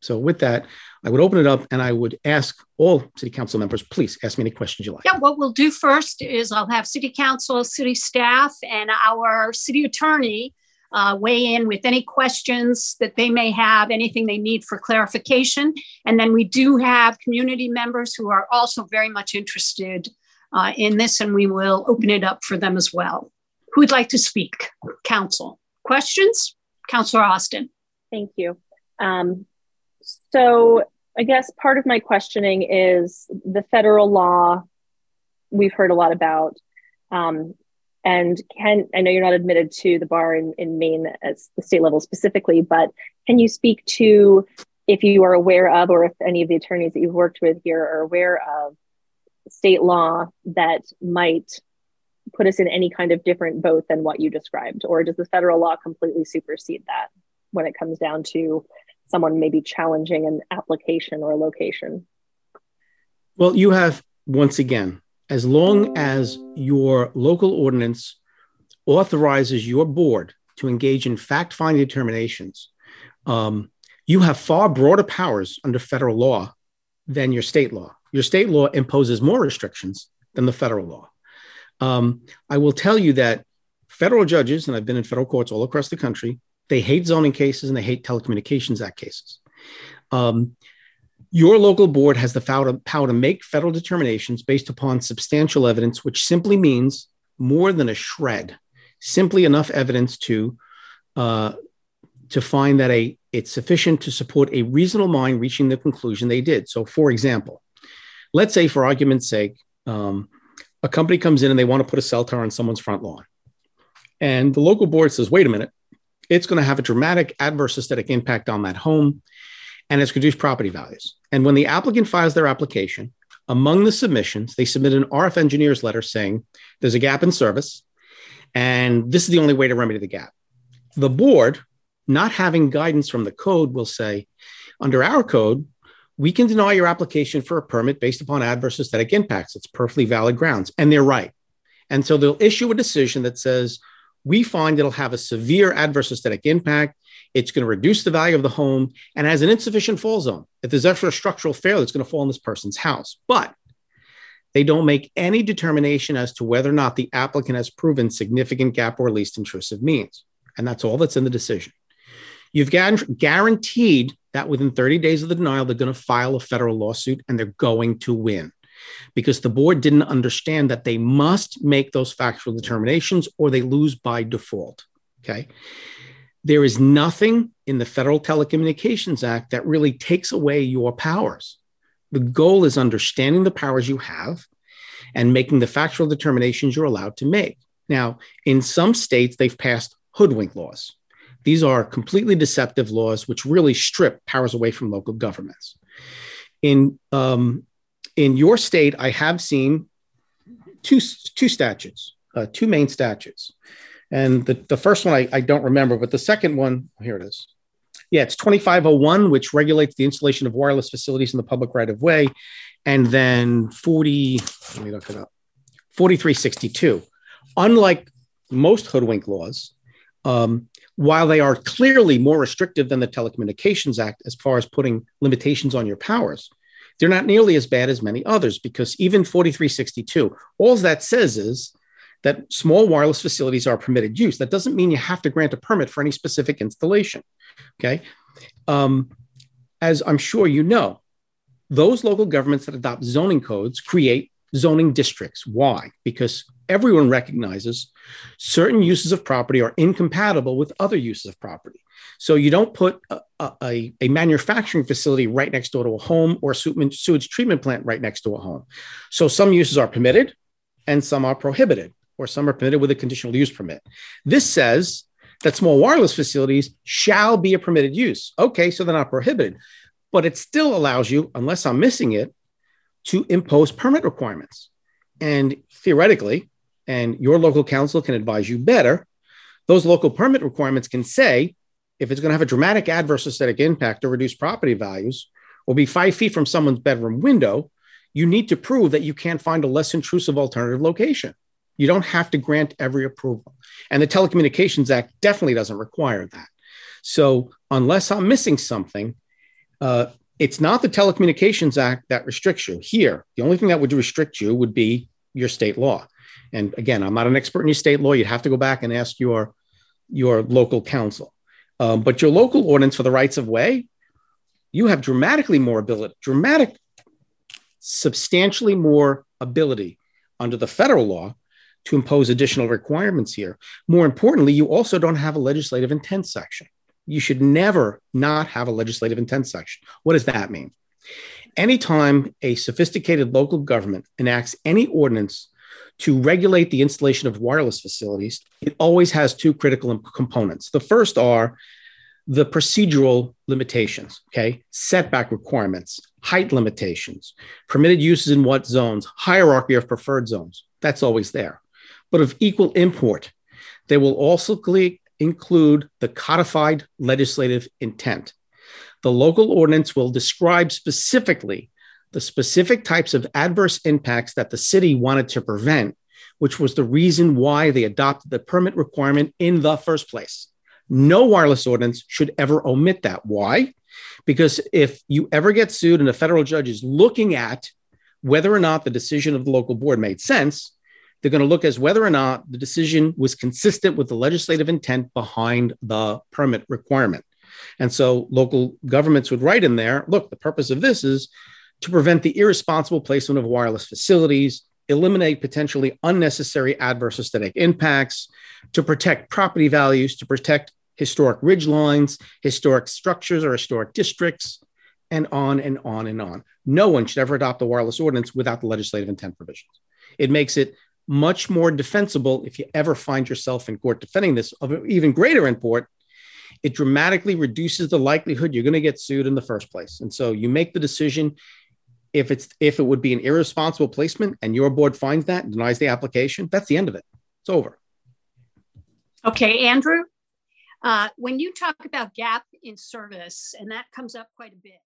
So with that, I would open it up and I would ask all city council members, please ask me any questions you like. Yeah, what we'll do first is I'll have city council, city staff, and our city attorney weigh in with any questions that they may have, anything they need for clarification. And then we do have community members who are also very much interested in this, and we will open it up for them as well. Who would like to speak? Council. Questions? Councilor Austin. Thank you. So I guess part of my questioning is the federal law we've heard a lot about. And I know you're not admitted to the bar in Maine as the state level specifically, but can you speak to if you are aware of, or if any of the attorneys that you've worked with here are aware of state law that might put us in any kind of different boat than what you described? Or does the federal law completely supersede that when it comes down to someone maybe challenging an application or a location? Well, you have, once again, as long as your local ordinance authorizes your board to engage in fact-finding determinations, you have far broader powers under federal law than your state law. Your state law imposes more restrictions than the federal law. I will tell you that federal judges, and I've been in federal courts all across the country, they hate zoning cases and they hate Telecommunications Act cases. Your local board has the power to make federal determinations based upon substantial evidence, which simply means more than a shred, simply enough evidence to find that it's sufficient to support a reasonable mind reaching the conclusion they did. So, for example, let's say, for argument's sake, a company comes in and they want to put a cell tower on someone's front lawn. And the local board says, wait a minute, it's going to have a dramatic adverse aesthetic impact on that home, and it's reduced property values. And when the applicant files their application, among the submissions, they submit an RF engineer's letter saying there's a gap in service, and this is the only way to remedy the gap. The board, not having guidance from the code, will say, under our code, we can deny your application for a permit based upon adverse aesthetic impacts. It's perfectly valid grounds, and they're right. And so they'll issue a decision that says, we find it'll have a severe adverse aesthetic impact. It's going to reduce the value of the home and has an insufficient fall zone. If there's extra structural failure, it's going to fall in this person's house. But they don't make any determination as to whether or not the applicant has proven significant gap or least intrusive means. And that's all that's in the decision. You've guaranteed that within 30 days of the denial, they're going to file a federal lawsuit and they're going to win, because the board didn't understand that they must make those factual determinations or they lose by default. Okay. There is nothing in the Federal Telecommunications Act that really takes away your powers. The goal is understanding the powers you have and making the factual determinations you're allowed to make. Now, in some states, they've passed hoodwink laws. These are completely deceptive laws which really strip powers away from local governments. In your state, I have seen two statutes, two main statutes. And the first one I don't remember, but the second one, here it is. Yeah, it's 2501, which regulates the installation of wireless facilities in the public right of way. And then 4362. Unlike most hoodwink laws, while they are clearly more restrictive than the Telecommunications Act as far as putting limitations on your powers, they're not nearly as bad as many others, because even 4362, all that says is that small wireless facilities are permitted use. That doesn't mean you have to grant a permit for any specific installation, okay? As I'm sure you know, those local governments that adopt zoning codes create zoning districts. Why? Because everyone recognizes certain uses of property are incompatible with other uses of property. So you don't put a manufacturing facility right next door to a home or a sewage treatment plant right next to a home. So some uses are permitted and some are prohibited, or some are permitted with a conditional use permit. This says that small wireless facilities shall be a permitted use. Okay, so they're not prohibited, but it still allows you, unless I'm missing it, to impose permit requirements. And theoretically, and your local council can advise you better, those local permit requirements can say, if it's going to have a dramatic adverse aesthetic impact or reduce property values, or be 5 feet from someone's bedroom window, you need to prove that you can't find a less intrusive alternative location. You don't have to grant every approval. And the Telecommunications Act definitely doesn't require that. So unless I'm missing something, It's not the Telecommunications Act that restricts you. Here, the only thing that would restrict you would be your state law. And again, I'm not an expert in your state law. You'd have to go back and ask your local council. But your local ordinance for the rights of way, you have substantially more ability under the federal law to impose additional requirements here. More importantly, you also don't have a legislative intent section. You should never not have a legislative intent section. What does that mean? Anytime a sophisticated local government enacts any ordinance to regulate the installation of wireless facilities, it always has two critical components. The first are the procedural limitations, okay? Setback requirements, height limitations, permitted uses in what zones, hierarchy of preferred zones. That's always there. But of equal import, they will also include the codified legislative intent. The local ordinance will describe specifically the specific types of adverse impacts that the city wanted to prevent, which was the reason why they adopted the permit requirement in the first place. No wireless ordinance should ever omit that. Why? Because if you ever get sued and a federal judge is looking at whether or not the decision of the local board made sense, they're going to look as whether or not the decision was consistent with the legislative intent behind the permit requirement. And so local governments would write in there, look, the purpose of this is to prevent the irresponsible placement of wireless facilities, eliminate potentially unnecessary adverse aesthetic impacts, to protect property values, to protect historic ridge lines, historic structures or historic districts, and on and on and on. No one should ever adopt a wireless ordinance without the legislative intent provisions. It makes it much more defensible if you ever find yourself in court defending this. Of even greater import, it dramatically reduces the likelihood you're going to get sued in the first place. And so you make the decision. If it would be an irresponsible placement and your board finds that and denies the application, that's the end of it. It's over. Okay, Andrew, when you talk about gap in service, and that comes up quite a bit,